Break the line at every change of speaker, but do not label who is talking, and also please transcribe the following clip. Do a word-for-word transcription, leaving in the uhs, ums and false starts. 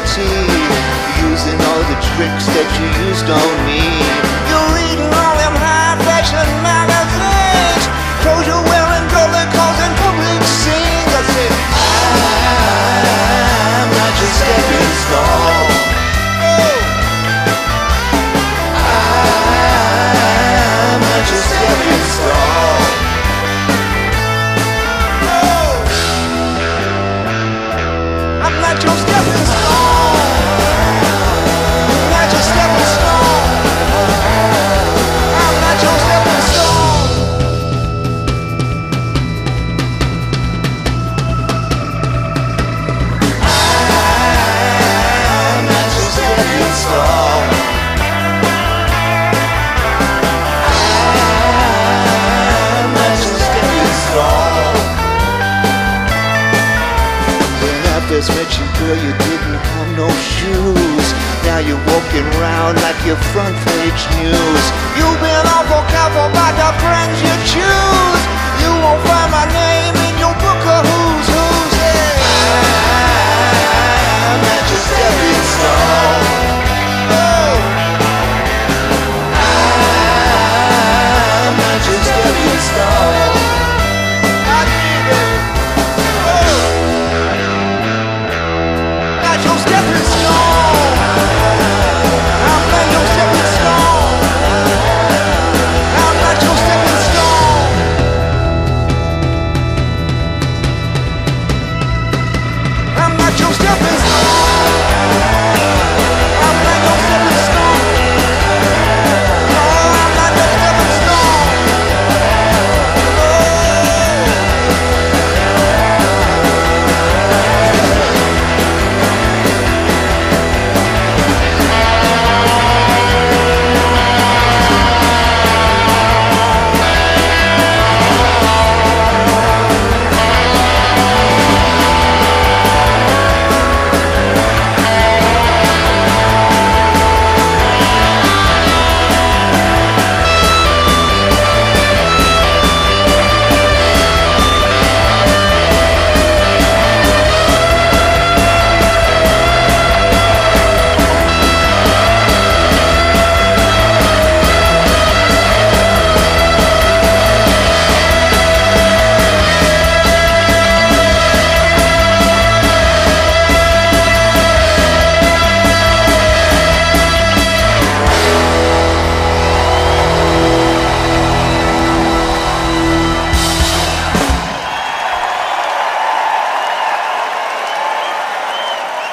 guarantee, using all the tricks that you used on me. You're reading all them high fashion magazines, clothes you're wearing, girly calls and public scenes. I said, I'm not your stepping stone. I'm not your stepping stone. I'm not your stepping stone. I'm not your stepping stone. I'm not your stepping stone. I'm not your stepping stone. I'm not your stepping stone. When I first met you, girl, you didn't have no shoes. Now you're walking around like your front page news. You've been awful careful about the friends you choose. You won't find my name in your book of who's who.